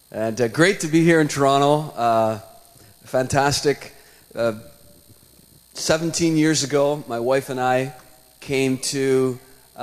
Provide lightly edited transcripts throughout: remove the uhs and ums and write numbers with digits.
And great to be here in Toronto. Fantastic. 17 years ago, my wife and I came to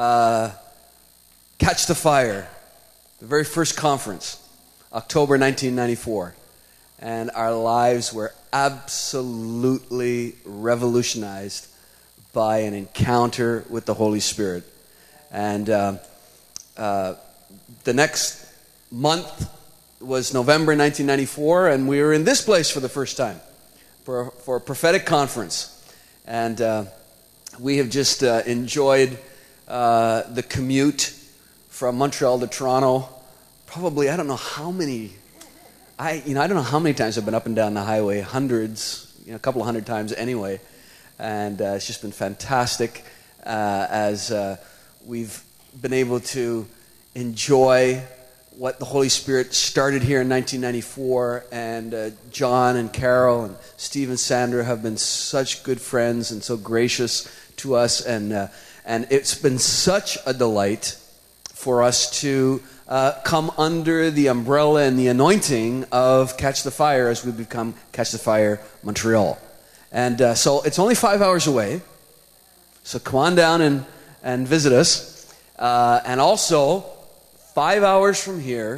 Catch the Fire, the very first conference, October 1994. And our lives were absolutely revolutionized by an encounter with the Holy Spirit. And the next month was November 1994, and we were in this place for the first time for a prophetic conference. And we have just enjoyed the commute from Montreal to Toronto. Probably, I don't know how many. I don't know how many times I've been up and down the highway. Hundreds, a couple of hundred times anyway. And it's just been fantastic as we've been able to enjoy what the Holy Spirit started here in 1994, and John and Carol and Steve and Sandra have been such good friends and so gracious to us, and it's been such a delight for us to come under the umbrella and the anointing of Catch the Fire as we become Catch the Fire Montreal. And so it's only 5 hours away, so come on down and visit us. And also, 5 hours from here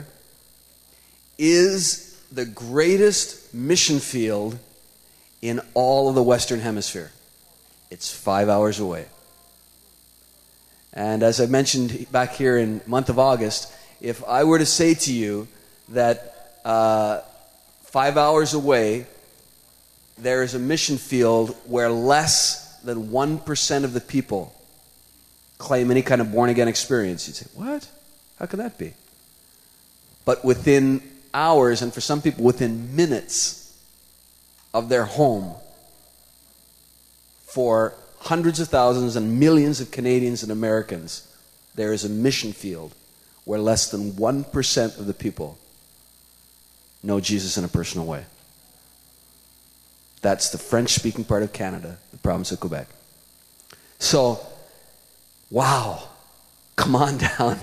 is the greatest mission field in all of the Western Hemisphere. It's 5 hours away. And as I mentioned back here in the month of August, if I were to say to you that 5 hours away, there is a mission field where less than 1% of the people claim any kind of born-again experience, you'd say, what? How can that be? But within hours, and for some people within minutes of their home, for hundreds of thousands and millions of Canadians and Americans, there is a mission field where less than 1% of the people know Jesus in a personal way. That's the French-speaking part of Canada, the province of Quebec. So, wow, come on down.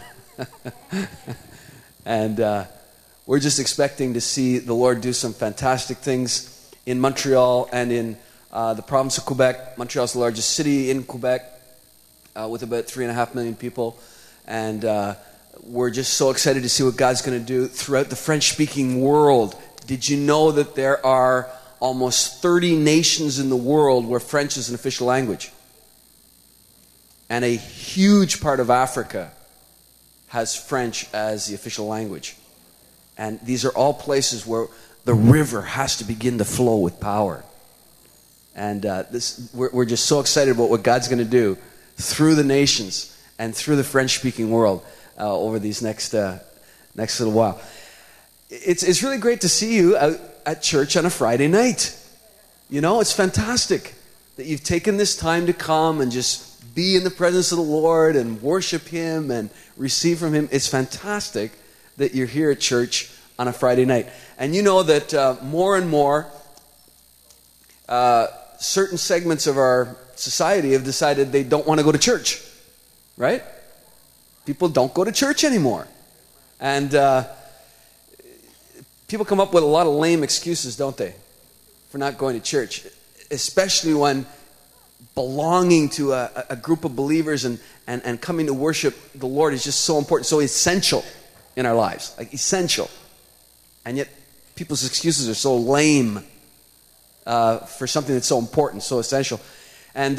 And we're just expecting to see the Lord do some fantastic things in Montreal and in the province of Quebec. Montreal is the largest city in Quebec with about 3.5 million people. And we're just so excited to see what God's going to do throughout the French-speaking world. Did you know that there are almost 30 nations in the world where French is an official language? And a huge part of Africa has French as the official language. And these are all places where the river has to begin to flow with power. And we're just so excited about what God's going to do through the nations and through the French-speaking world over these next little while. It's really great to see you out at church on a Friday night. It's fantastic that you've taken this time to come and just be in the presence of the Lord and worship Him and receive from Him. It's fantastic that you're here at church on a Friday night. And you know that more and more certain segments of our society have decided they don't want to go to church, right? People don't go to church anymore. And people come up with a lot of lame excuses, don't they, for not going to church, especially when belonging to a group of believers and coming to worship the Lord is just so important, so essential in our lives, like essential. And yet people's excuses are so lame for something that's so important, so essential. And,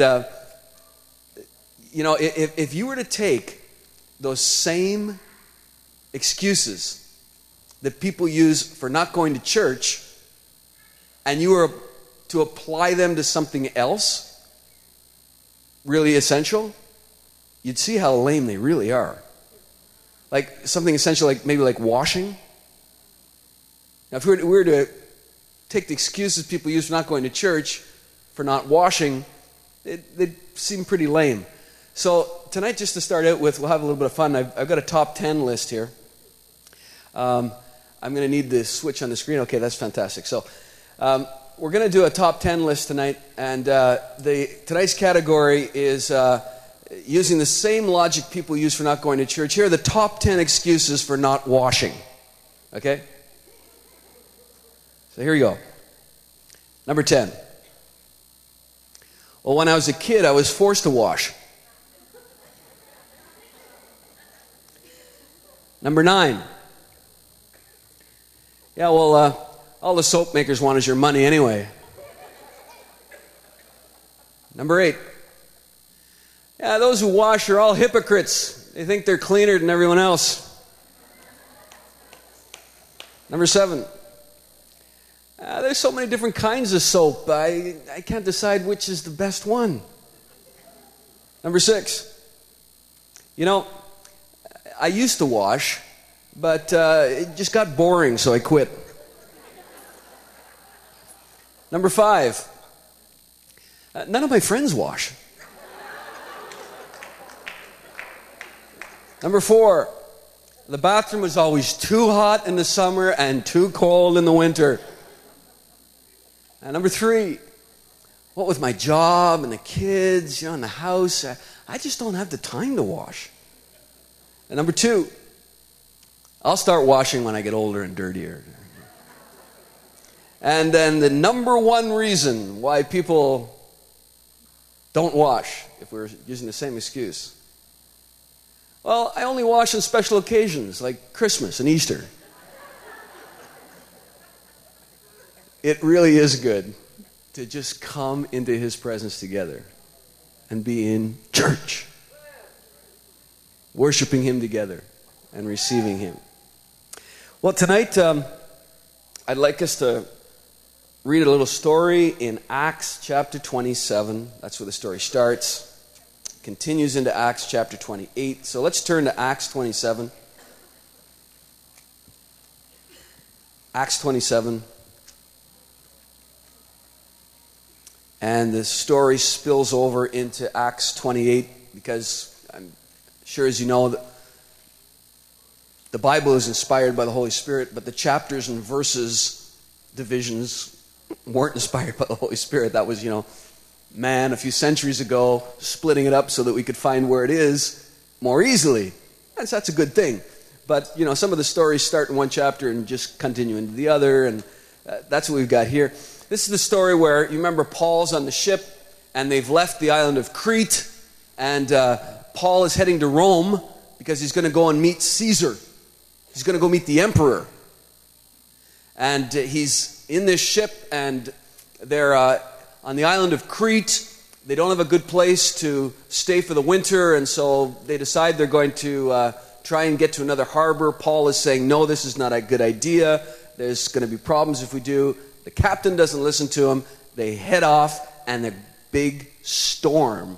if you were to take those same excuses that people use for not going to church and you were to apply them to something else, really essential, you'd see how lame they really are. Like something essential, maybe like washing. Now, if we were to take the excuses people use for not going to church, for not washing, they'd seem pretty lame. So tonight, just to start out with, we'll have a little bit of fun. I've got a top 10 list here. I'm going to need the switch on the screen. Okay, that's fantastic. So we're going to do a top 10 list tonight, and tonight's category is using the same logic people use for not going to church. Here are the top 10 excuses for not washing. Okay? So here you go. Number 10. Well, when I was a kid, I was forced to wash. Number 9. Yeah, well, all the soap makers want is your money anyway. Number 8. Yeah, those who wash are all hypocrites. They think they're cleaner than everyone else. Number 7. There's so many different kinds of soap. I can't decide which is the best one. Number 6. You know, I used to wash, but it just got boring, so I quit. Number 5. None of my friends wash. Number 4. The bathroom was always too hot in the summer and too cold in the winter. And number 3. What with my job and the kids, and the house, I just don't have the time to wash. And number 2. I'll start washing when I get older and dirtier. And then the number 1 reason why people don't wash, if we're using the same excuse. Well, I only wash on special occasions like Christmas and Easter. It really is good to just come into His presence together and be in church, worshiping Him together and receiving Him. Well, tonight I'd like us to read a little story in Acts chapter 27. That's where the story starts. Continues into Acts chapter 28. So let's turn to Acts 27. Acts 27. And the story spills over into Acts 28 because I'm sure, as you know, that the Bible is inspired by the Holy Spirit, but the chapters and verses divisions weren't inspired by the Holy Spirit. That was, man a few centuries ago splitting it up so that we could find where it is more easily. And that's a good thing. But, some of the stories start in one chapter and just continue into the other, and that's what we've got here. This is the story where, you remember, Paul's on the ship, and they've left the island of Crete, and Paul is heading to Rome because he's going to go and meet Caesar. He's going to go meet the emperor. And he's in this ship, and they're on the island of Crete. They don't have a good place to stay for the winter, and so they decide they're going to try and get to another harbor. Paul is saying, no, this is not a good idea. There's going to be problems if we do. The captain doesn't listen to him. They head off, and a big storm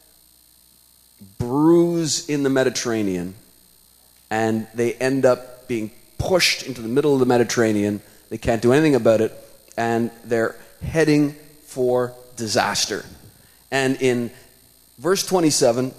brews in the Mediterranean, and they end up being pushed into the middle of the Mediterranean. They can't do anything about it, and they're heading for disaster. And in verse 27,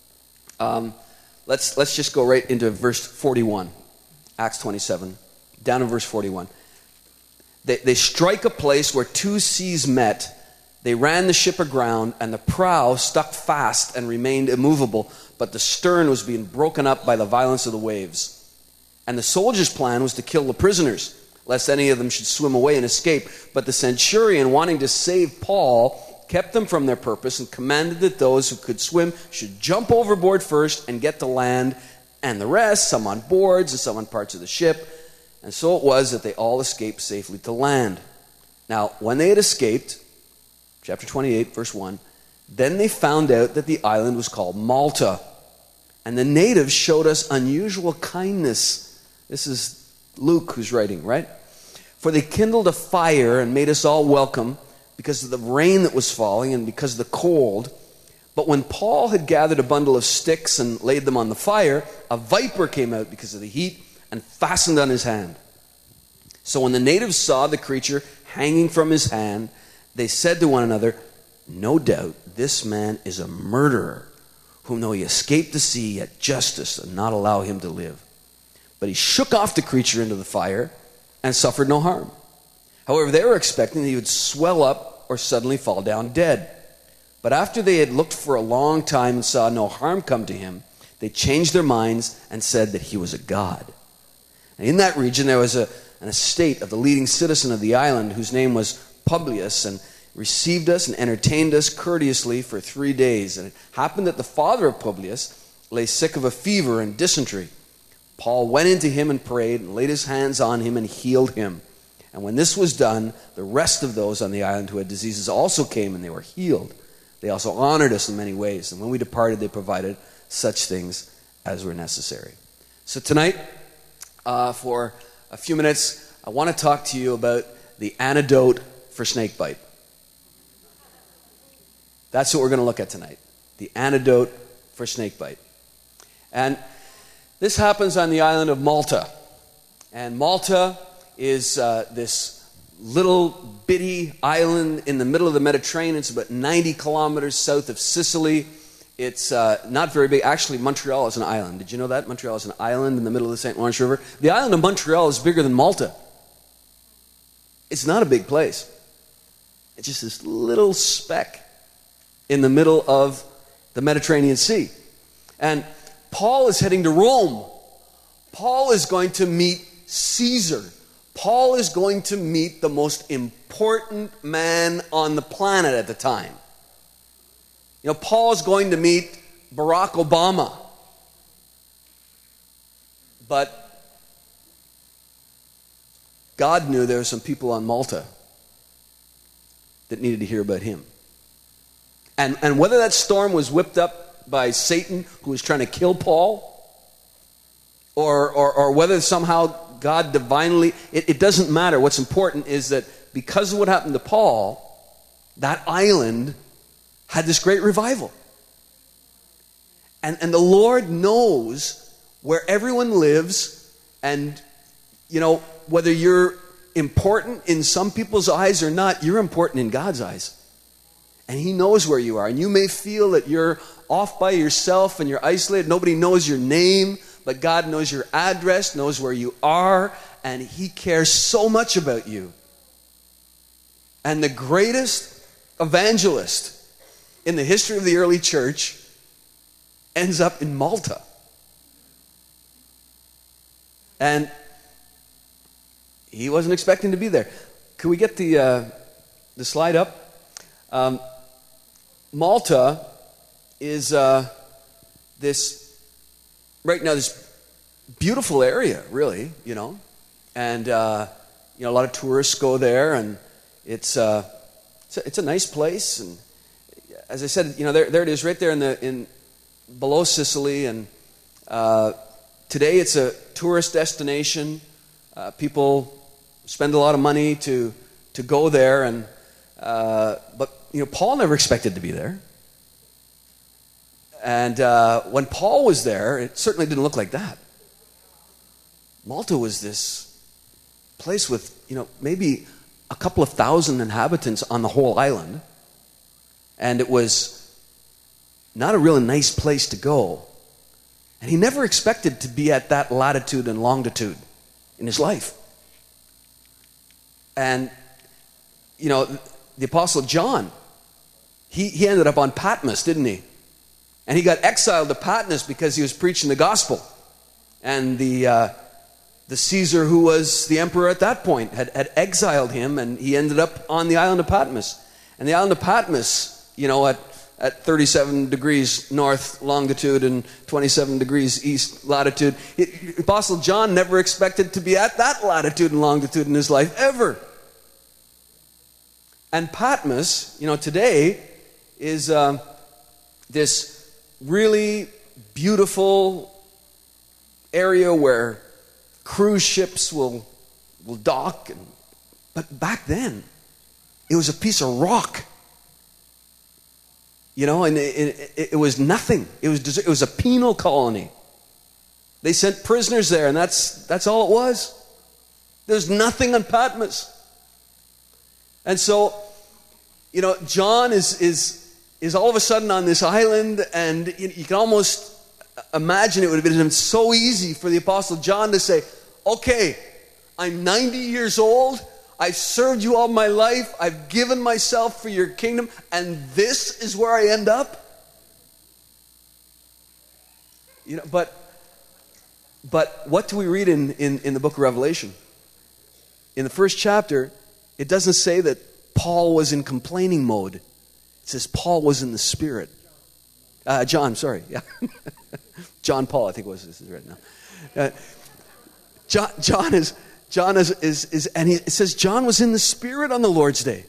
let's just go right into verse 41, Acts 27, down in verse 41. They strike a place where 2 seas met. They ran the ship aground, and the prow stuck fast and remained immovable, but the stern was being broken up by the violence of the waves. And the soldiers' plan was to kill the prisoners, lest any of them should swim away and escape. But the centurion, wanting to save Paul, kept them from their purpose and commanded that those who could swim should jump overboard first and get to land, and the rest, some on boards and some on parts of the ship. And so it was that they all escaped safely to land. Now, when they had escaped, chapter 28, verse 1, then they found out that the island was called Malta. And the natives showed us unusual kindness. This is Luke who's writing, right? For they kindled a fire and made us all welcome because of the rain that was falling and because of the cold. But when Paul had gathered a bundle of sticks and laid them on the fire, a viper came out because of the heat and fastened on his hand. So when the natives saw the creature hanging from his hand, they said to one another, no doubt this man is a murderer, whom though he escaped the sea, yet justice and not allow him to live. But he shook off the creature into the fire and suffered no harm. However, they were expecting that he would swell up or suddenly fall down dead. But after they had looked for a long time and saw no harm come to him, they changed their minds and said that he was a god. And in that region there was an an estate of the leading citizen of the island, whose name was Publius, and received us and entertained us courteously for 3 days. And it happened that the father of Publius lay sick of a fever and dysentery. Paul went into him and prayed and laid his hands on him and healed him. And when this was done, the rest of those on the island who had diseases also came, and they were healed. They also honored us in many ways, and when we departed, they provided such things as were necessary. So tonight, for a few minutes, I want to talk to you about the antidote for snakebite. That's what we're going to look at tonight. The antidote for snakebite. And this happens on the island of Malta. And Malta is this little bitty island in the middle of the Mediterranean. It's about 90 kilometers south of Sicily. It's not very big. Actually, Montreal is an island. Did you know that? Montreal is an island in the middle of the St. Lawrence River. The island of Montreal is bigger than Malta. It's not a big place. It's just this little speck in the middle of the Mediterranean Sea. And Paul is heading to Rome. Paul is going to meet Caesar. Paul is going to meet the most important man on the planet at the time. You know, Paul is going to meet Barack Obama. But God knew there were some people on Malta that needed to hear about him. And whether that storm was whipped up by Satan, who was trying to kill Paul, or whether somehow God divinely, it doesn't matter. What's important is that because of what happened to Paul, that island had this great revival. And the Lord knows where everyone lives, and, you know, whether you're important in some people's eyes or not, you're important in God's eyes. And He knows where you are. And you may feel that you're off by yourself and you're isolated. Nobody knows your name, but God knows your address, knows where you are, and He cares so much about you. And the greatest evangelist in the history of the early church ends up in Malta. And he wasn't expecting to be there. Could we get the slide up? Malta is this beautiful area, really, you know, and a lot of tourists go there, and it's a nice place. And as I said, you know, there it is, right there in below Sicily, and today it's a tourist destination. People spend a lot of money to go there, and but you know, Paul never expected to be there. And when Paul was there, it certainly didn't look like that. Malta was this place with, you know, maybe a couple of thousand inhabitants on the whole island. And it was not a really nice place to go. And he never expected to be at that latitude and longitude in his life. And, you know, the Apostle John, he ended up on Patmos, didn't he? And he got exiled to Patmos because he was preaching the gospel. And the Caesar, who was the emperor at that point, had exiled him, and he ended up on the island of Patmos. And the island of Patmos, you know, at 37 degrees north longitude and 27 degrees east latitude, Apostle John never expected to be at that latitude and longitude in his life, ever. And Patmos, you know, today is this really beautiful area where cruise ships will dock. But back then, it was a piece of rock. You know, and it was nothing. It was a penal colony. They sent prisoners there, and that's all it was. There's nothing on Patmos. And so, you know, John is all of a sudden on this island, and you can almost imagine it would have been so easy for the Apostle John to say, okay, I'm 90 years old, I've served you all my life, I've given myself for your kingdom, and this is where I end up? You know, but what do we read in the book of Revelation? in the first chapter, it doesn't say that Paul was in complaining mode. It says Paul was in the Spirit. John, sorry. Yeah. John Paul, I think this is right now. John is, and it says John was in the Spirit on the Lord's day.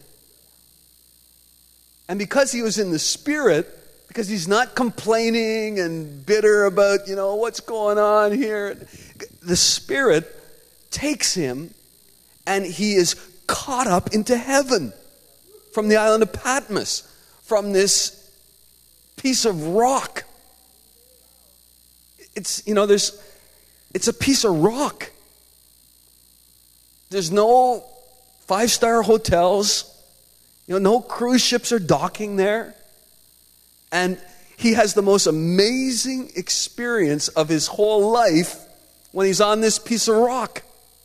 And because he was in the Spirit, because he's not complaining and bitter about, what's going on here, the Spirit takes him and he is caught up into heaven from the island of Patmos, from this piece of rock. It's a piece of rock. There's no 5-star hotels. No cruise ships are docking there. And he has the most amazing experience of his whole life when he's on this piece of rock.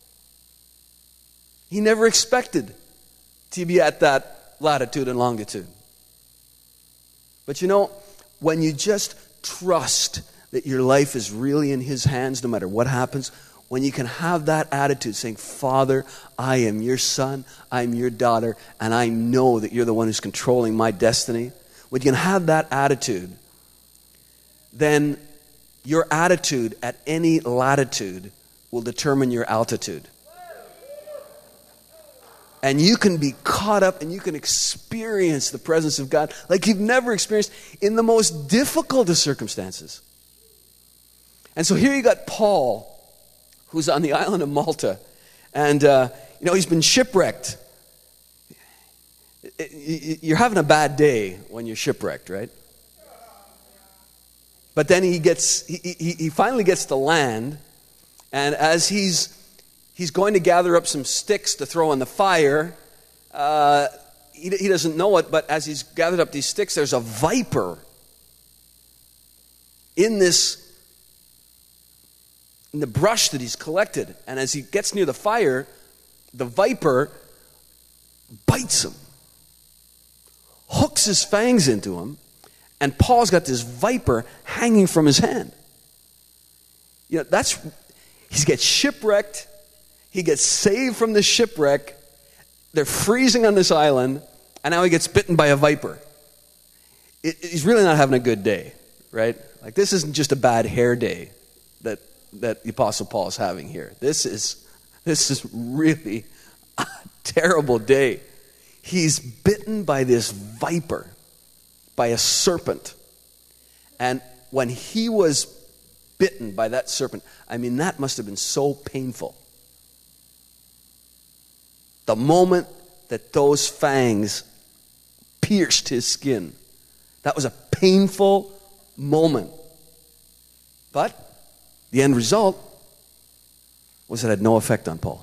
He never expected to be at that latitude and longitude. But when you just trust that your life is really in his hands no matter what happens, when you can have that attitude saying, Father, I am your son, I am your daughter, and I know that you're the one who's controlling my destiny, when you can have that attitude, then your attitude at any latitude will determine your altitude. And you can be caught up and you can experience the presence of God like you've never experienced in the most difficult of circumstances. And so here you got Paul, who's on the island of Malta, and he's been shipwrecked. You're having a bad day when you're shipwrecked, right? But then he finally gets to land, and as he's going to gather up some sticks to throw on the fire, he doesn't know it, but as he's gathered up these sticks, there's a viper in the brush that he's collected. And as he gets near the fire, the viper bites him, hooks his fangs into him, and Paul's got this viper hanging from his hand. He gets shipwrecked, he gets saved from the shipwreck, they're freezing on this island, and now he gets bitten by a viper. He's really not having a good day, right? Like, this isn't just a bad hair day that the Apostle Paul is having here. This is really a terrible day. He's bitten by this viper, by a serpent. And when he was bitten by that serpent, that must have been so painful. The moment that those fangs pierced his skin, that was a painful moment. But the end result was it had no effect on Paul.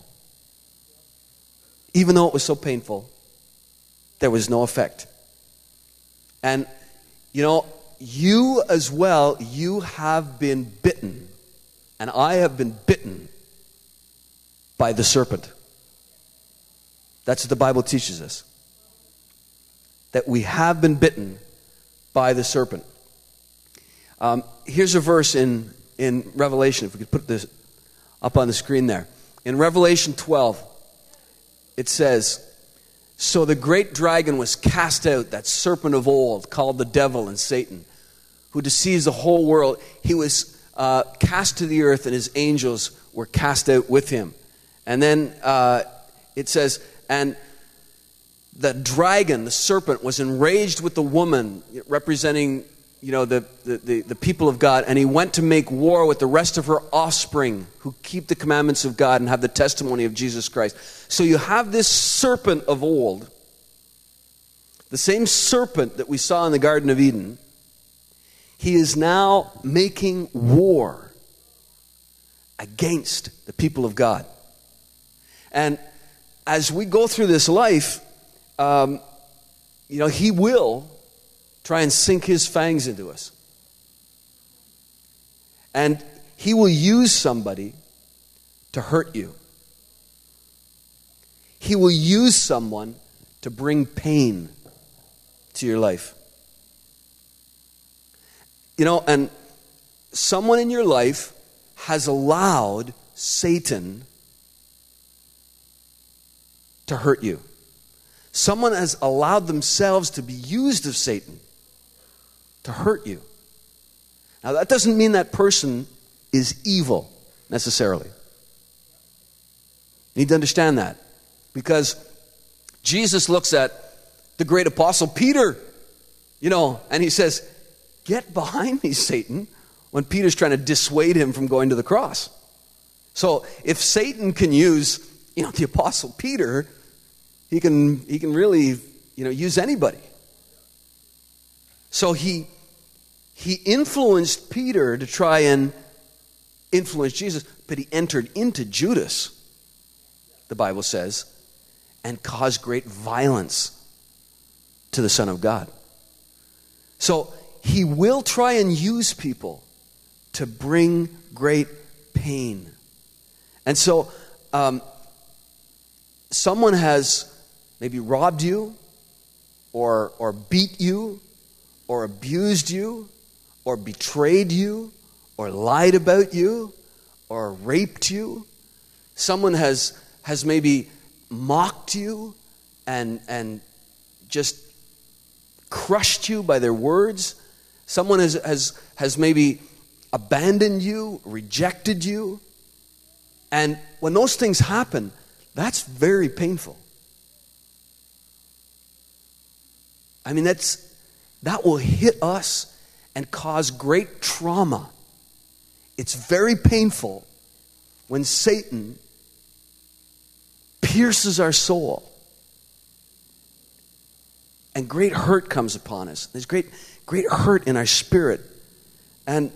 Even though it was so painful, there was no effect. And, you as well, you have been bitten, and I have been bitten by the serpent. That's what the Bible teaches us. That we have been bitten by the serpent. Here's a verse in Revelation, if we could put this up on the screen there. In Revelation 12, it says, "So the great dragon was cast out, that serpent of old, called the devil and Satan, who deceives the whole world. He was cast to the earth, and his angels were cast out with him." And then it says, "And the dragon, the serpent, was enraged with the woman," representing the people of God, "and he went to make war with the rest of her offspring who keep the commandments of God and have the testimony of Jesus Christ." So you have this serpent of old, the same serpent that we saw in the Garden of Eden. He is now making war against the people of God. And as we go through this life, he will try and sink his fangs into us. And he will use somebody to hurt you. He will use someone to bring pain to your life. And someone in your life has allowed Satan to hurt you. Someone has allowed themselves to be used of Satan to hurt you. Now, that doesn't mean that person is evil necessarily. You need to understand that. Because Jesus looks at the great apostle Peter, and he says, "Get behind me, Satan," when Peter's trying to dissuade him from going to the cross. So if Satan can use, the apostle Peter, he can really, use anybody. So he influenced Peter to try and influence Jesus, but he entered into Judas, the Bible says, and caused great violence to the Son of God. So he will try and use people to bring great pain. And so someone has maybe robbed you or beat you or abused you or betrayed you or lied about you or raped you. Someone has maybe mocked you and just crushed you by their words. Someone has maybe abandoned you, rejected you. And when those things happen, that's very painful. I mean, that will hit us and cause great trauma. It's very painful when Satan pierces our soul and great hurt comes upon us. There's great hurt in our spirit. And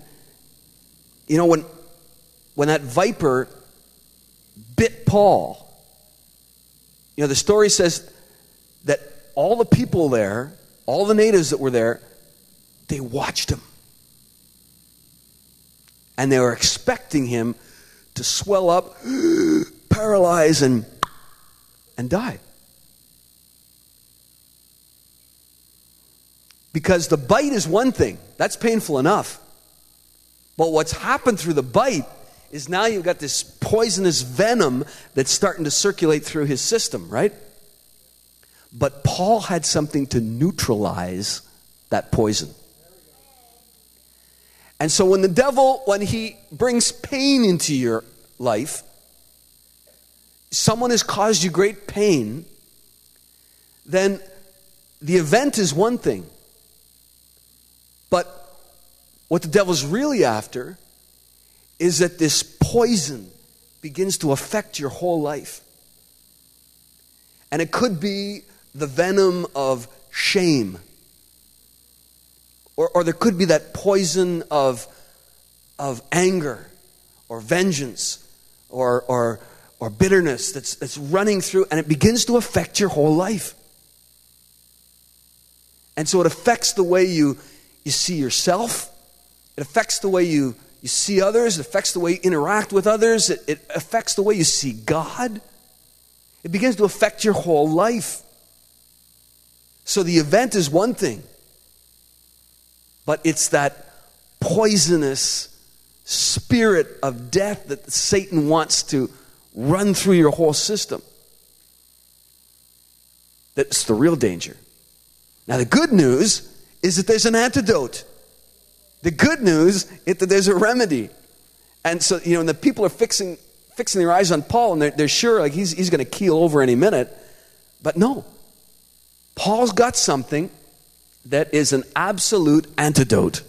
when that viper bit Paul, the story says that all the people there, all the natives that were there, they watched him. And they were expecting him to swell up, paralyze, and die. Because the bite is one thing. That's painful enough. But what's happened through the bite is now you've got this poisonous venom that's starting to circulate through his system, right? But Paul had something to neutralize that poison. And so when the devil, when he brings pain into your life, someone has caused you great pain, then the event is one thing. But what the devil's really after is that this poison begins to affect your whole life. And it could be the venom of shame. Or there could be that poison of anger or vengeance or bitterness that's running through, and it begins to affect your whole life. And so it affects the way you see yourself. It affects the way you see others. It affects the way you interact with others. It affects the way you see God. It begins to affect your whole life. So the event is one thing, but it's that poisonous spirit of death that Satan wants to run through your whole system. That's the real danger. Now the good news is that there's an antidote. The good news is that there's a remedy. And so, and the people are fixing their eyes on Paul, and they're sure like he's going to keel over any minute. But no. Paul's got something that is an absolute antidote.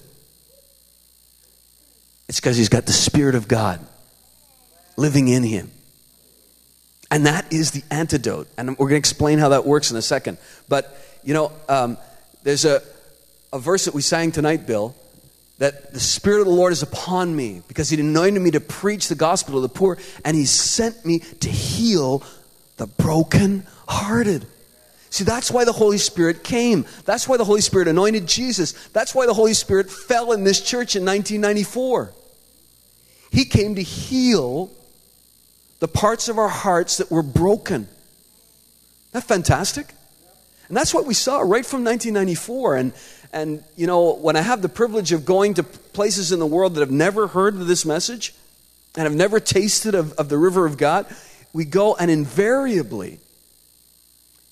It's because he's got the Spirit of God living in him. And that is the antidote. And we're going to explain how that works in a second. But, there's a verse that we sang tonight, Bill, that the Spirit of the Lord is upon me because he anointed me to preach the gospel to the poor, and he sent me to heal the brokenhearted. See, that's why the Holy Spirit came. That's why the Holy Spirit anointed Jesus. That's why the Holy Spirit fell in this church in 1994. He came to heal the parts of our hearts that were broken. Isn't that fantastic? And that's what we saw right from 1994. And when I have the privilege of going to places in the world that have never heard of this message and have never tasted of the river of God, we go, and invariably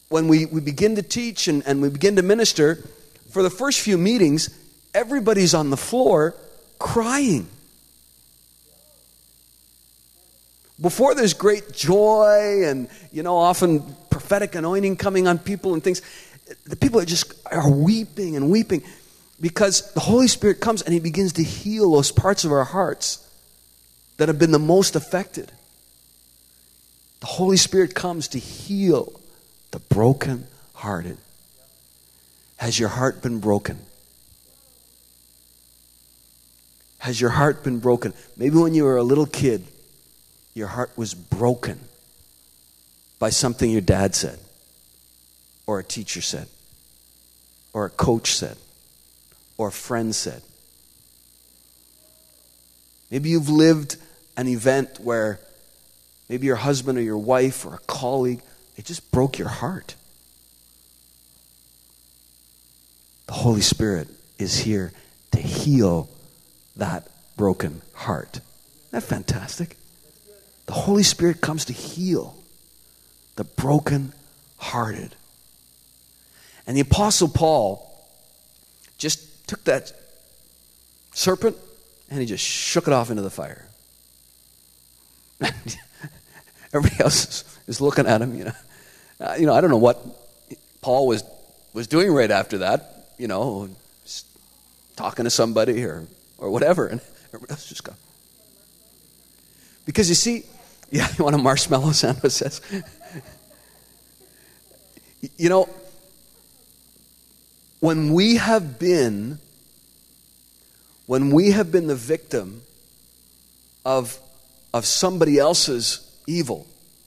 when we begin to teach and we begin to minister, for the first few meetings, everybody's on the floor crying. Before there's great joy and, often prophetic anointing coming on people and things, the people are weeping and weeping because the Holy Spirit comes and He begins to heal those parts of our hearts that have been the most affected. The Holy Spirit comes to heal the broken-hearted. Has your heart been broken? Has your heart been broken? Maybe when you were a little kid, your heart was broken by something your dad said, or a teacher said, or a coach said, or a friend said. Maybe you've lived an event where maybe your husband or your wife or a colleague, they just broke your heart. The Holy Spirit is here to heal that broken heart. Isn't that fantastic? The Holy Spirit comes to heal the broken-hearted. And the Apostle Paul just took that serpent and he just shook it off into the fire. Everybody else is looking at him, I don't know what Paul was doing right after that, just talking to somebody or whatever, and everybody else just go. Because you see, you want a marshmallow, Sandra says. When we have been the victim of somebody else's evil,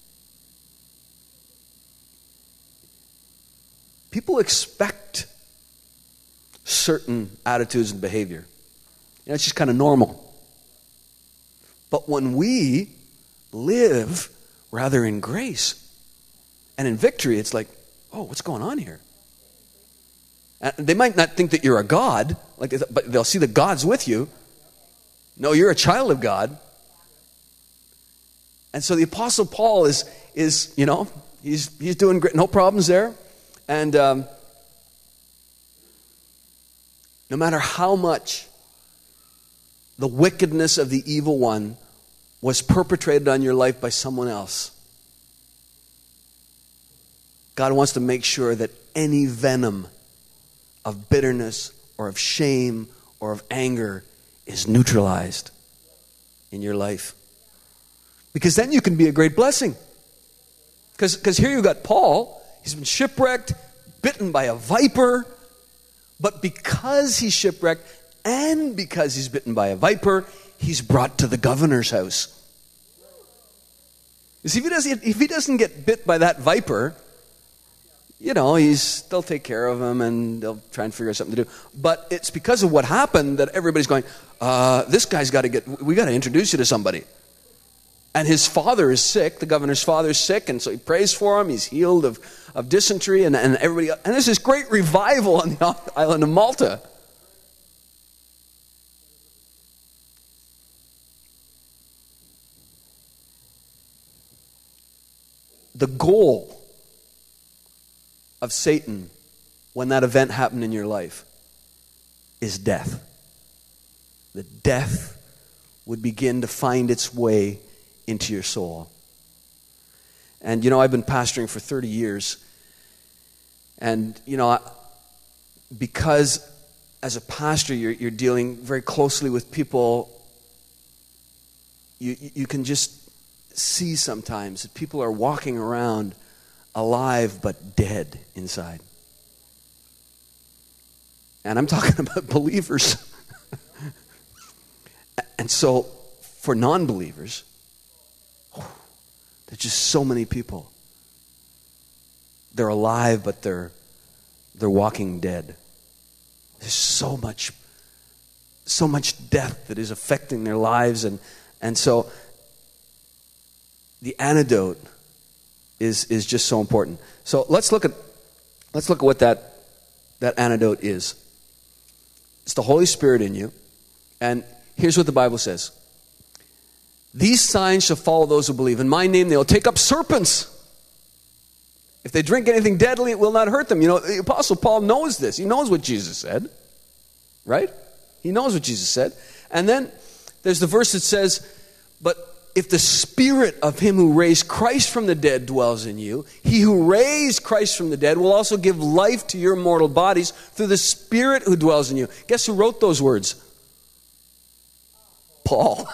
people expect certain attitudes and behavior. It's just kind of normal. But when we live rather in grace and in victory, it's like, oh, what's going on here? And they might not think that you're a God, but they'll see that God's with you. No, you're a child of God. And so the Apostle Paul is he's doing great, no problems there. And no matter how much the wickedness of the evil one was perpetrated on your life by someone else, God wants to make sure that any venom of bitterness or of shame or of anger is neutralized in your life. Because then you can be a great blessing. Because here you've got Paul, he's been shipwrecked, bitten by a viper, but because he's shipwrecked and because he's bitten by a viper, he's brought to the governor's house. You see, if he doesn't get bit by that viper, they'll take care of him and they'll try and figure out something to do. But it's because of what happened that everybody's going, this guy's we got to introduce you to somebody. And his father is sick, the governor's father is sick, and so he prays for him. He's healed of dysentery and everybody. And there's this great revival on the island of Malta. The goal of Satan when that event happened in your life is death. The death would begin to find its way into your soul. And I've been pastoring for 30 years. And because as a pastor you're dealing very closely with people, you can just see sometimes that people are walking around alive but dead inside. And I'm talking about believers. And so for non-believers, there's just so many people. They're alive but they're walking dead. There's so much death that is affecting their lives, and so the antidote is just so important. So let's look at what that antidote is. It's the Holy Spirit in you. And here's what the Bible says. These signs shall follow those who believe. In my name they will take up serpents. If they drink anything deadly, it will not hurt them. You know, the Apostle Paul knows this. He knows what Jesus said, right? He knows what Jesus said. And then there's the verse that says, but if the Spirit of him who raised Christ from the dead dwells in you, he who raised Christ from the dead will also give life to your mortal bodies through the Spirit who dwells in you. Guess who wrote those words? Paul.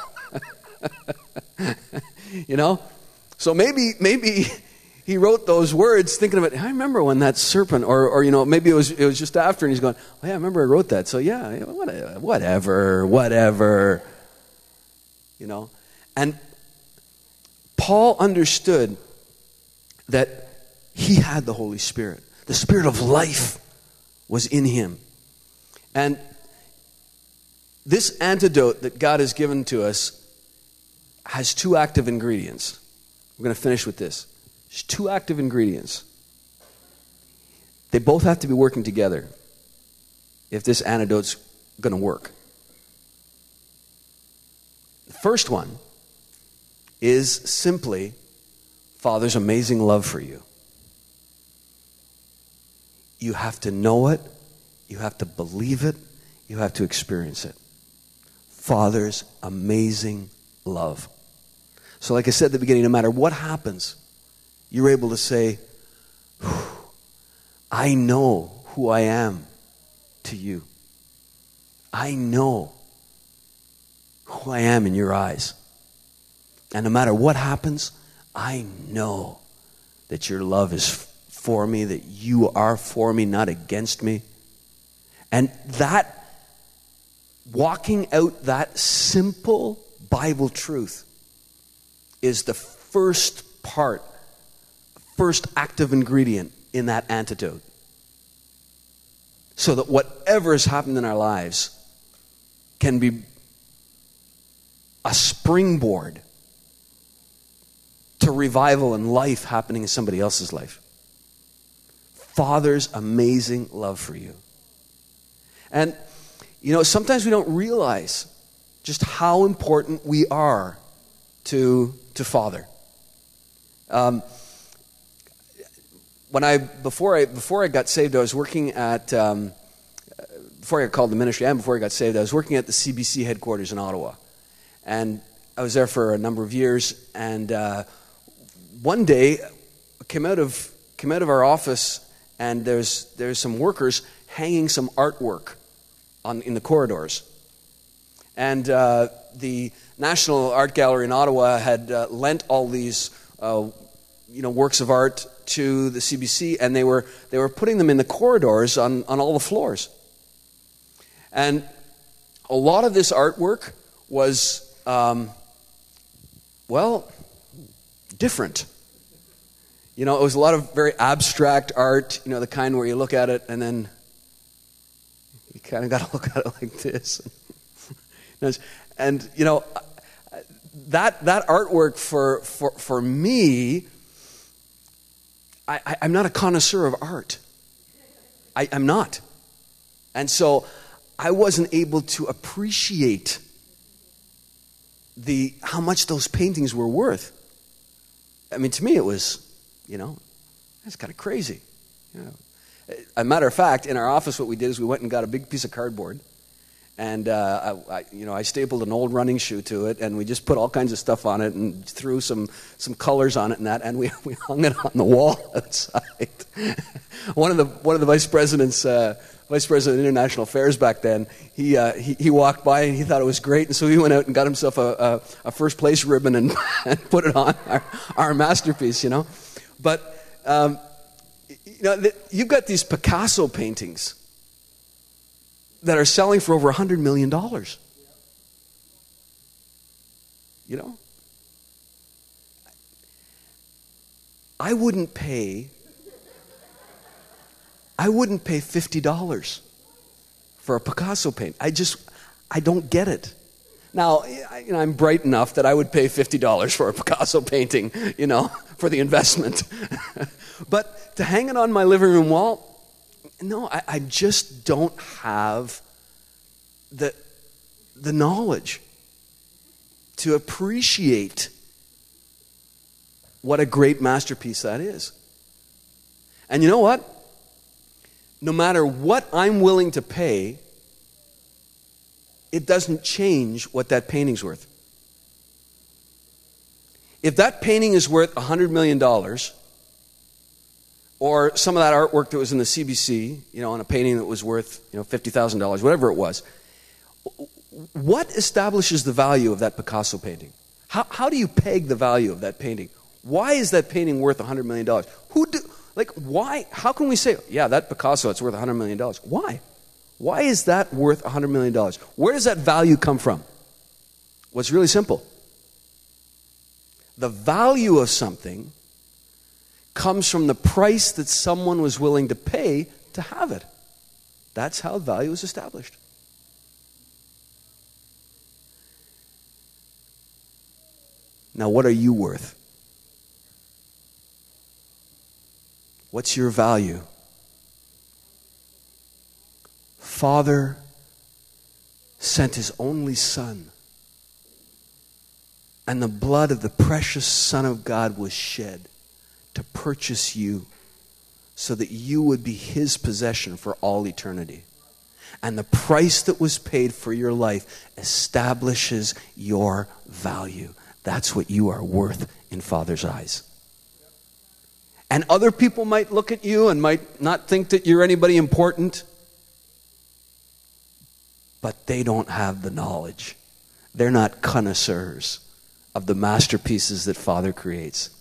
You know? So maybe he wrote those words thinking of it. I remember when that serpent, or you know, maybe it was just after, and he's going, oh yeah, I remember I wrote that. So yeah, whatever. You know? And Paul understood that he had the Holy Spirit. The Spirit of life was in him. And this antidote that God has given to us has two active ingredients. We're going to finish with this. There's two active ingredients. They both have to be working together if this antidote's going to work. The first one is simply Father's amazing love for you. You have to know it. You have to believe it. You have to experience it. Father's amazing love. So like I said at the beginning, no matter what happens, you're able to say, I know who I am to you. I know who I am in your eyes. And no matter what happens, I know that your love is for me, that you are for me, not against me. And that, walking out that simple Bible truth is the first part, first active ingredient in that antidote. So that whatever has happened in our lives can be a springboard to revival and life happening in somebody else's life. Father's amazing love for you. And, you know, sometimes we don't realize just how important we are to Father. Before I got saved, I was working at, before I got called to ministry and before I got saved, I was working at the CBC headquarters in Ottawa. And I was there for a number of years, and one day I came out of our office, and there's some workers hanging some artwork in the corridors. And the National Art Gallery in Ottawa had lent all these works of art to the CBC, and they were putting them in the corridors on all the floors. And a lot of this artwork was different. You know, it was a lot of very abstract art, you know, the kind where you look at it and then you kind of got to look at it like this. And you know, that artwork for me, I'm not a connoisseur of art. I'm not. And so I wasn't able to appreciate how much those paintings were worth. I mean, to me it was, you know, that's kind of crazy. You know. As a matter of fact, in our office what we did is we went and got a big piece of cardboard, and I stapled an old running shoe to it, and we just put all kinds of stuff on it and threw some colors on it and that, and we hung it on the wall outside. One of the vice president of International Affairs back then, he walked by and he thought it was great, and so he went out and got himself a first place ribbon and put it on our masterpiece, you know. But you've got these Picasso paintings that are selling for over $100 million. You know? I wouldn't pay $50 for a Picasso paint. I don't get it. Now, I'm bright enough that I would pay $50 for a Picasso painting, you know, for the investment. But to hang it on my living room wall, no, I just don't have the knowledge to appreciate what a great masterpiece that is. And you know what? No matter what I'm willing to pay, it doesn't change what that painting's worth. If that painting is worth $100 million, or some of that artwork that was in the CBC, on a painting that was worth, $50,000, whatever it was, what establishes the value of that Picasso painting? How do you peg the value of that painting? Why is that painting worth $100 million? Why? How can we say, yeah, that Picasso, it's worth $100 million? Why? Why is that worth $100 million? Where does that value come from? Well, it's really simple. The value of something comes from the price that someone was willing to pay to have it. That's how value is established. Now, what are you worth? What's your value? Father sent his only Son, and the blood of the precious Son of God was shed to purchase you so that you would be his possession for all eternity. And the price that was paid for your life establishes your value. That's what you are worth in Father's eyes. And other people might look at you and might not think that you're anybody important, but they don't have the knowledge. They're not connoisseurs of the masterpieces that Father creates.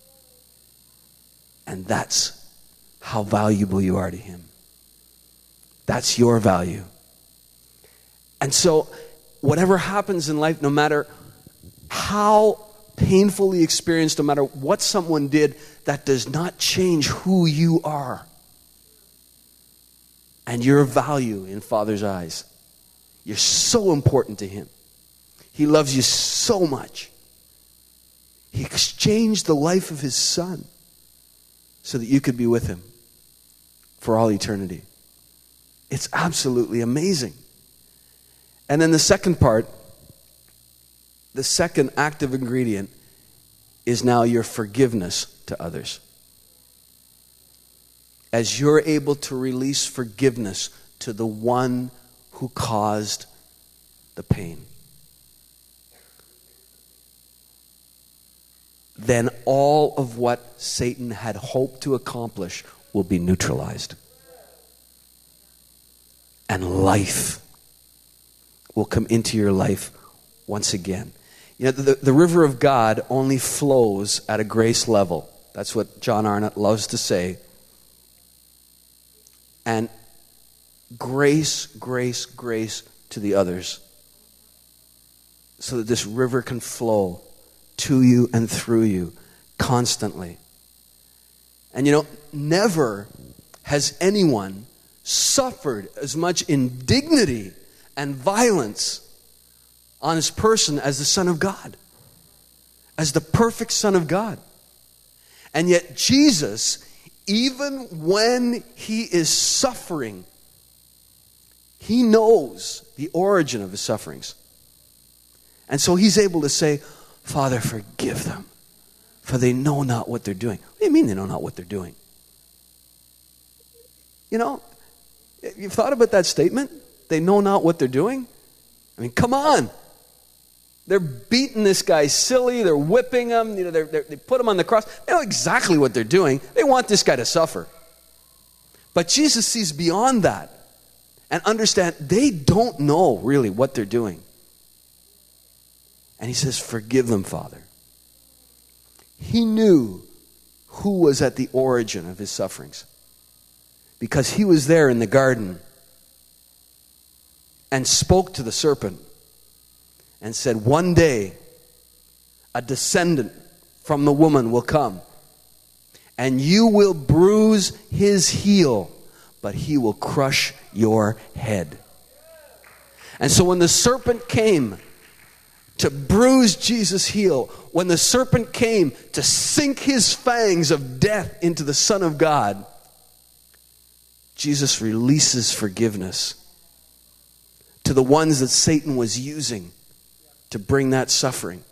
And that's how valuable you are to him. That's your value. And so, whatever happens in life, no matter how painfully experienced, no matter what someone did, that does not change who you are and your value in Father's eyes. You're so important to him. He loves you so much. He exchanged the life of his Son so that you could be with him for all eternity. It's absolutely amazing. And then the second part, the second active ingredient, is now your forgiveness to others. As you're able to release forgiveness to the one who caused the pain, then all of what Satan had hoped to accomplish will be neutralized. And life will come into your life once again. The river of God only flows at a grace level. That's what John Arnott loves to say. And grace, grace, grace to the others, so that this river can flow to you and through you constantly. And never has anyone suffered as much indignity and violence on his person as the Son of God, as the perfect Son of God. And yet Jesus, even when he is suffering, he knows the origin of his sufferings. And so he's able to say, Father, forgive them, for they know not what they're doing. What do you mean they know not what they're doing? You've thought about that statement? They know not what they're doing? I mean, come on. They're beating this guy silly. They're whipping him. They put him on the cross. They know exactly what they're doing. They want this guy to suffer. But Jesus sees beyond that and understands they don't know really what they're doing. And he says, forgive them, Father. He knew who was at the origin of his sufferings, because he was there in the garden and spoke to the serpent and said, one day a descendant from the woman will come, and you will bruise his heel, but he will crush your head. And so when the serpent came to bruise Jesus' heel, when the serpent came to sink his fangs of death into the Son of God, Jesus releases forgiveness to the ones that Satan was using to bring that suffering.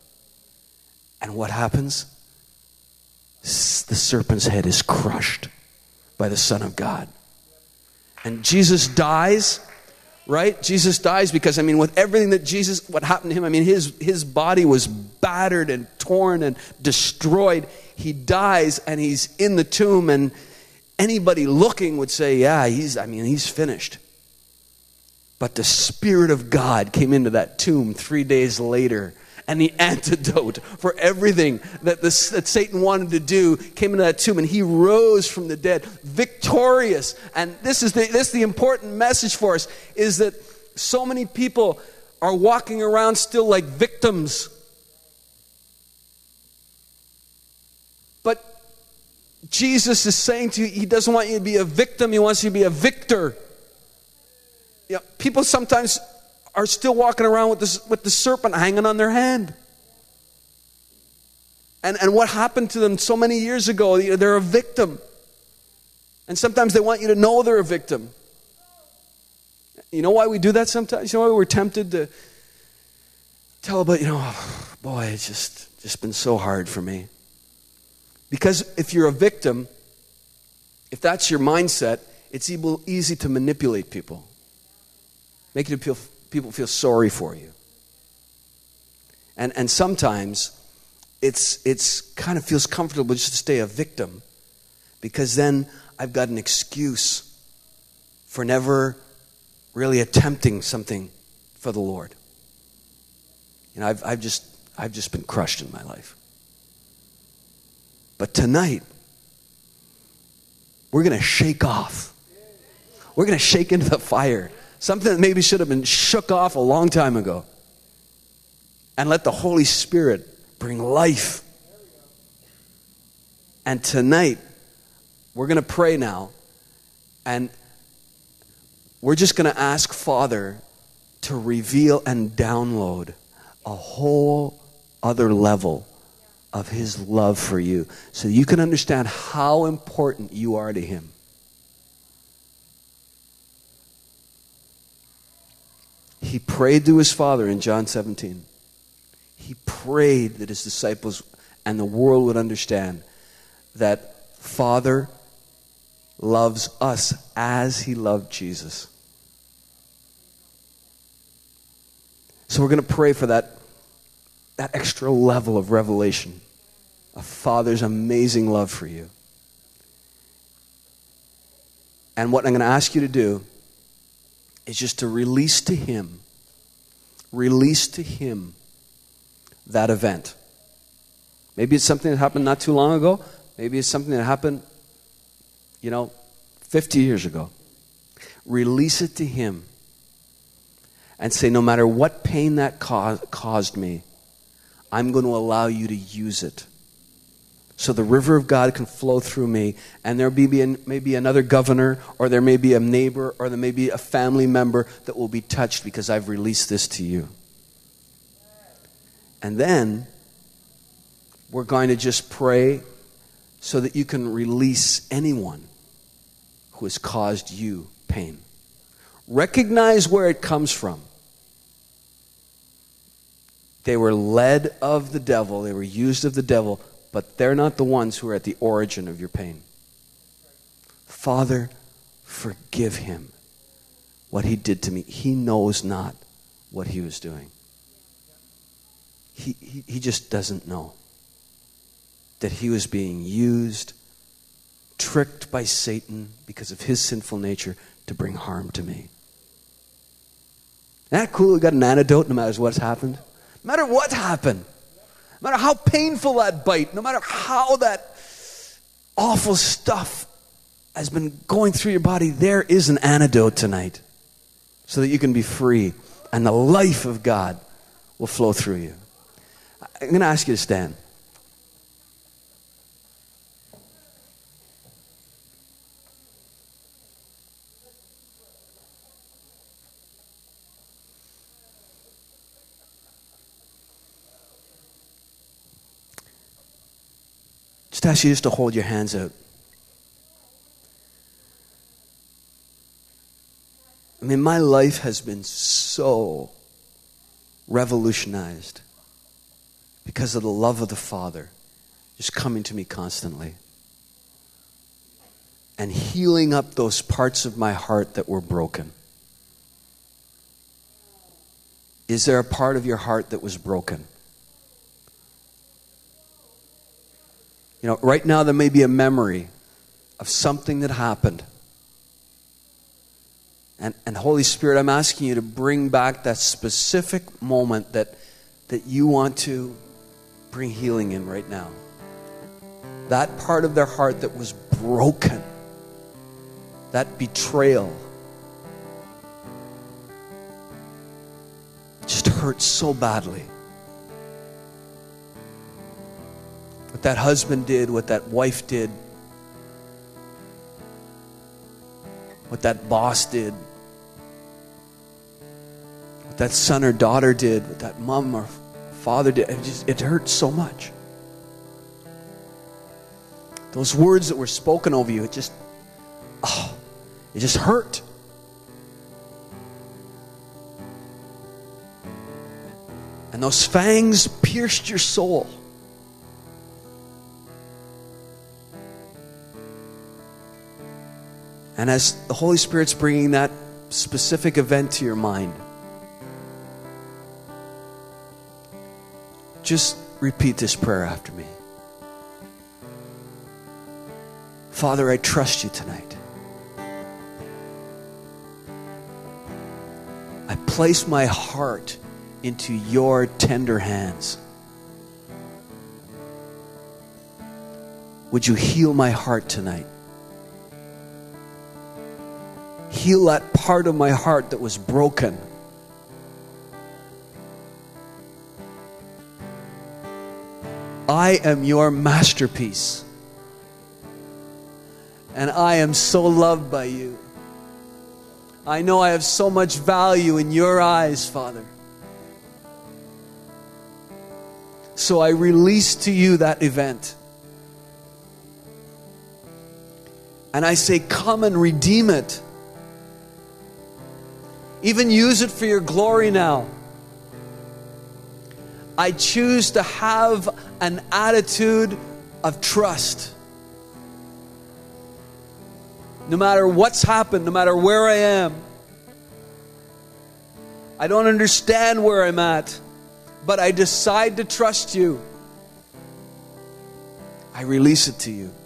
And what happens? The serpent's head is crushed by the Son of God. And Jesus dies, right? Jesus dies because, with everything that what happened to him, his body was battered and torn and destroyed. He dies and he's in the tomb, and anybody looking would say, yeah, he's finished. But the Spirit of God came into that tomb 3 days later, and the antidote for everything that Satan wanted to do came into that tomb, and he rose from the dead, victorious. And this is the important message for us, is that so many people are walking around still like victims. But Jesus is saying to you, he doesn't want you to be a victim, he wants you to be a victor. People sometimes are still walking around with the serpent hanging on their hand. And what happened to them so many years ago? They're a victim. And sometimes they want you to know they're a victim. You know why we do that sometimes? You know why we're tempted to tell about, boy, it's just been so hard for me. Because if you're a victim, if that's your mindset, it's easy to manipulate people. Making people feel sorry for you. And sometimes it's kind of feels comfortable just to stay a victim, because then I've got an excuse for never really attempting something for the Lord. I've just been crushed in my life. But tonight, we're going to shake off. We're going to shake into the fire. Something that maybe should have been shook off a long time ago. And let the Holy Spirit bring life. And tonight, we're going to pray now. And we're just going to ask Father to reveal and download a whole other level of his love for you, so you can understand how important you are to him. He prayed to his Father in John 17. He prayed that his disciples and the world would understand that Father loves us as he loved Jesus. So we're going to pray for that extra level of revelation of Father's amazing love for you. And what I'm going to ask you to do is just to release to him that event. Maybe it's something that happened not too long ago. Maybe it's something that happened, 50 years ago. Release it to him and say, no matter what pain that caused me, I'm going to allow you to use it. So the river of God can flow through me, and there may be another governor, or there may be a neighbor, or there may be a family member that will be touched because I've released this to you. And then we're going to just pray so that you can release anyone who has caused you pain. Recognize where it comes from. They were led of the devil, they were used of the devil, but they're not the ones who are at the origin of your pain. Father, forgive him what he did to me. He knows not what he was doing. He just doesn't know that he was being used, tricked by Satan because of his sinful nature to bring harm to me. Isn't that cool? We got an antidote no matter what's happened. No matter what happened. No matter how painful that bite, no matter how that awful stuff has been going through your body, there is an antidote tonight so that you can be free and the life of God will flow through you. I'm going to ask you to stand. Just ask you just to hold your hands out. My life has been so revolutionized because of the love of the Father just coming to me constantly. and healing up those parts of my heart that were broken. Is there a part of your heart that was broken? You know, right now there may be a memory of something that happened. And Holy Spirit, I'm asking you to bring back that specific moment that you want to bring healing in right now. That part of their heart that was broken. That betrayal. Just hurt so badly. What that husband did, what that wife did, what that boss did, what that son or daughter did, what that mom or father did, it hurt so much. Those words that were spoken over you, it just hurt. And those fangs pierced your soul. And as the Holy Spirit's bringing that specific event to your mind, just repeat this prayer after me. Father, I trust you tonight. I place my heart into your tender hands. Would you heal my heart tonight? Heal that part of my heart that was broken. I am your masterpiece. And I am so loved by you. I know I have so much value in your eyes, Father. So I release to you that event. And I say, come and redeem it. Even use it for your glory now. I choose to have an attitude of trust. No matter what's happened, no matter where I am. I don't understand where I'm at, but I decide to trust you. I release it to you.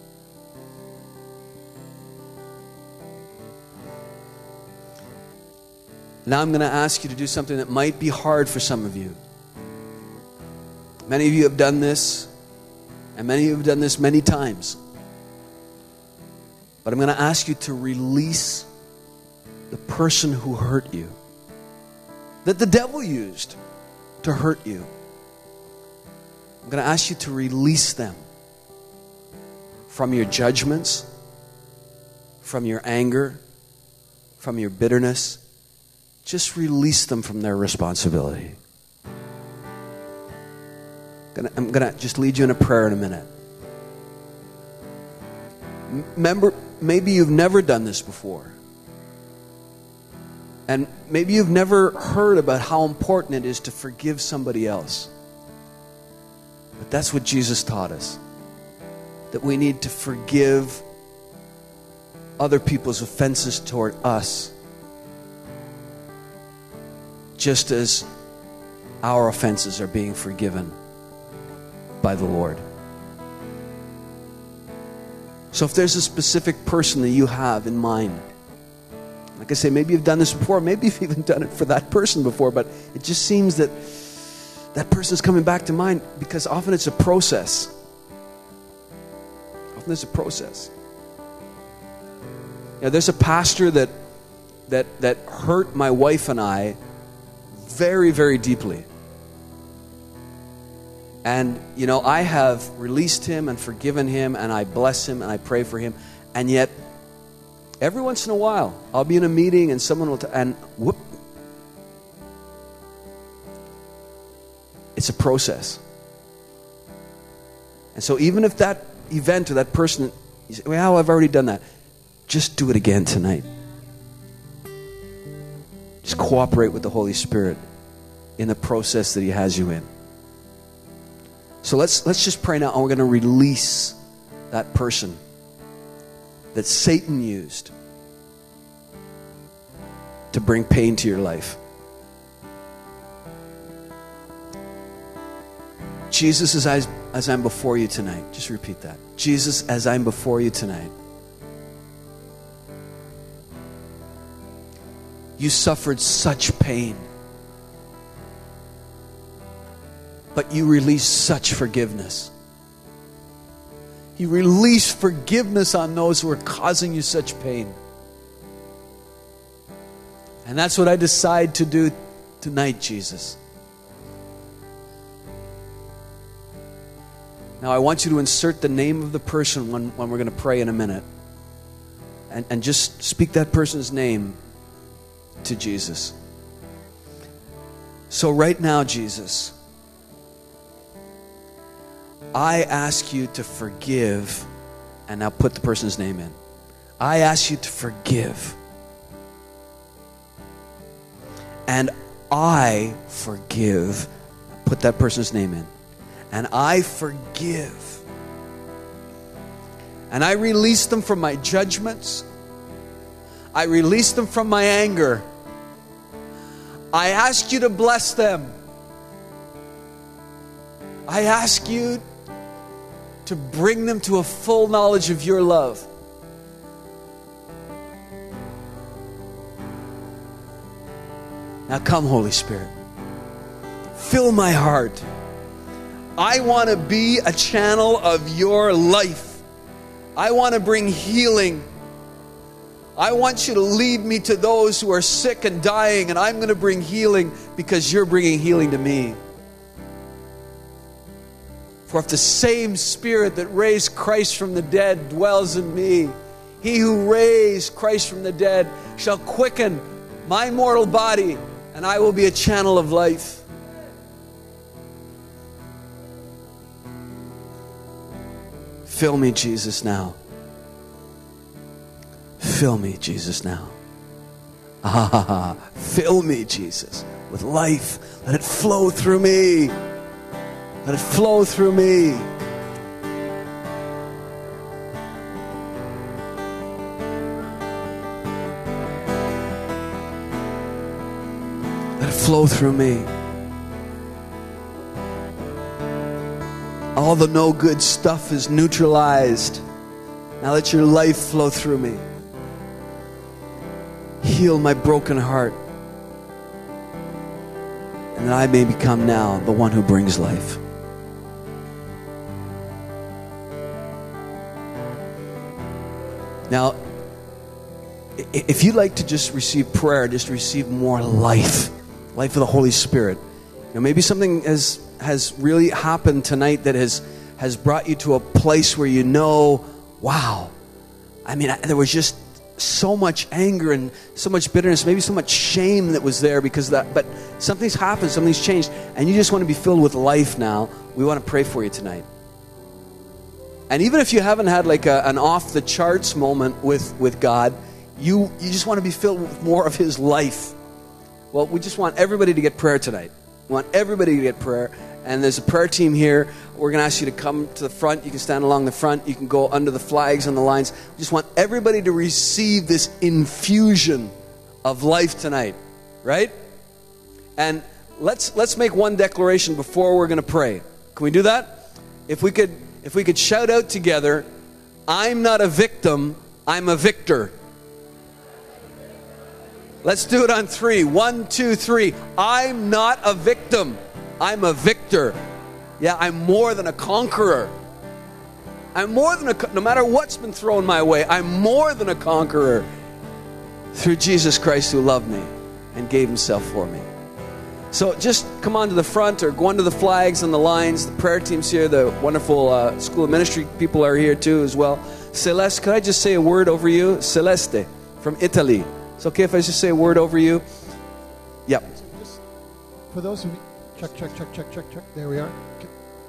Now I'm going to ask you to do something that might be hard for some of you. Many of you have done this, and many of you have done this many times. But I'm going to ask you to release the person who hurt you, that the devil used to hurt you. I'm going to ask you to release them from your judgments, from your anger, from your bitterness. Just release them from their responsibility. I'm going to just lead you in a prayer in a minute. Remember, maybe you've never done this before. And maybe you've never heard about how important it is to forgive somebody else. But that's what Jesus taught us. That we need to forgive other people's offenses toward us, just as our offenses are being forgiven by the Lord. So if there's a specific person that you have in mind, like I say, maybe you've done this before, maybe you've even done it for that person before, but it just seems that that person's coming back to mind because often it's a process. Often it's a process. You know, there's a pastor that hurt my wife and I very, very deeply. And, you know, I have released him and forgiven him, and I bless him and I pray for him. And yet, every once in a while, I'll be in a meeting and someone will, and whoop. It's a process. And so even if that event or that person, you say, well, I've already done that. Just do it again tonight. Just cooperate with the Holy Spirit in the process that He has you in. So let's just pray now, and we're going to release that person that Satan used to bring pain to your life. Jesus, as I'm before you tonight, just repeat that. Jesus, as I'm before you tonight, you suffered such pain, but you released such forgiveness. You released forgiveness on those who are causing you such pain. And that's what I decide to do tonight, Jesus. Now I want you to insert the name of the person when we're going to pray in a minute. And just speak that person's name to Jesus. So right now, Jesus, I ask you to forgive, and now put the person's name in. I ask you to forgive. And I forgive. Put that person's name in. And I forgive. And I release them from my judgments. I release them from my anger. I ask you to bless them. I ask you to bring them to a full knowledge of your love. Now come, Holy Spirit. Fill my heart. I want to be a channel of your life. I want to bring healing. I want you to lead me to those who are sick and dying, and I'm going to bring healing because you're bringing healing to me. For if the same Spirit that raised Christ from the dead dwells in me, he who raised Christ from the dead shall quicken my mortal body, and I will be a channel of life. Fill me, Jesus, now. Fill me, Jesus, now. Fill me, Jesus, with life. Let it flow through me. Let it flow through me. Let it flow through me. All the no good stuff is neutralized. Now let your life flow through me. Heal my broken heart. And that I may become now the one who brings life. Now, if you'd like to just receive prayer, just receive more life of the Holy Spirit. You know, maybe something has really happened tonight that has brought you to a place where you know, wow, I mean, there was just so much anger and so much bitterness, maybe so much shame that was there because of that, but something's happened, something's changed, and you just want to be filled with life now. We want to pray for you tonight. And even if you haven't had like an off-the-charts moment with God, you just want to be filled with more of His life. Well, we just want everybody to get prayer tonight. We want everybody to get prayer. And there's a prayer team here. We're going to ask you to come to the front. You can stand along the front. You can go under the flags and the lines. We just want everybody to receive this infusion of life tonight. Right? And let's make one declaration before we're going to pray. Can we do that? If we could shout out together, I'm not a victim, I'm a victor. Let's do it on 3. 1, 2, 3. I'm not a victim. I'm a victor. Yeah, I'm more than a conqueror. I'm more than no matter what's been thrown my way, I'm more than a conqueror through Jesus Christ who loved me and gave Himself for me. So just come on to the front or go under the flags and the lines. The prayer team's here. The wonderful School of Ministry people are here too as well. Celeste, could I just say a word over you? Celeste from Italy. It's okay if I just say a word over you? Yep. So just for those of you, check. There we are. Okay.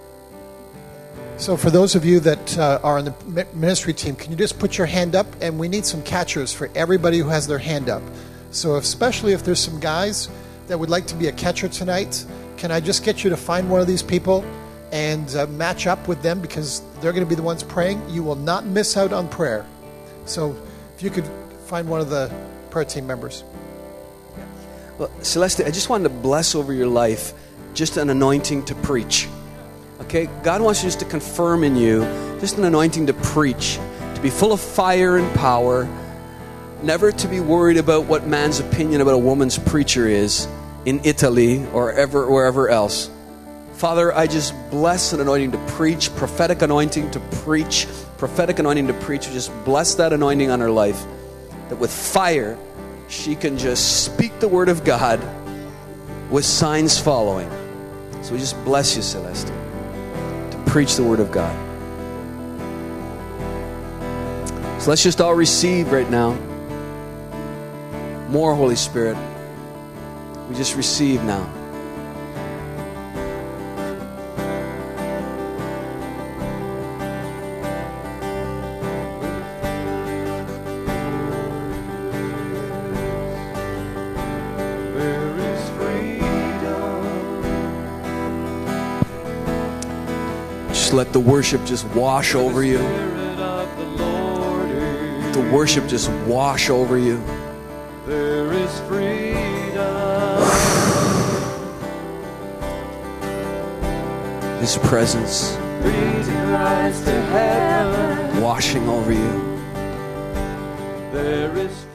So for those of you that are on the ministry team, can you just put your hand up? And we need some catchers for everybody who has their hand up. So especially if there's some guys that would like to be a catcher tonight, can I just get you to find one of these people and match up with them because they're going to be the ones praying? You will not miss out on prayer. So if you could find one of the prayer team members. Well, Celeste, I just wanted to bless over your life just an anointing to preach. Okay? God wants just to confirm in you just an anointing to preach, to be full of fire and power, never to be worried about what man's opinion about a woman's preacher is in Italy or wherever else. Father, I just bless an anointing to preach, prophetic anointing to preach, prophetic anointing to preach. Just bless that anointing on her life, that with fire, she can just speak the word of God with signs following. So we just bless you, Celeste, to preach the word of God. So let's just all receive right now. More Holy Spirit. We just receive now. Let the worship just wash over you. The worship just wash over you. There is freedom. His presence Rise to heaven. washing over you. There is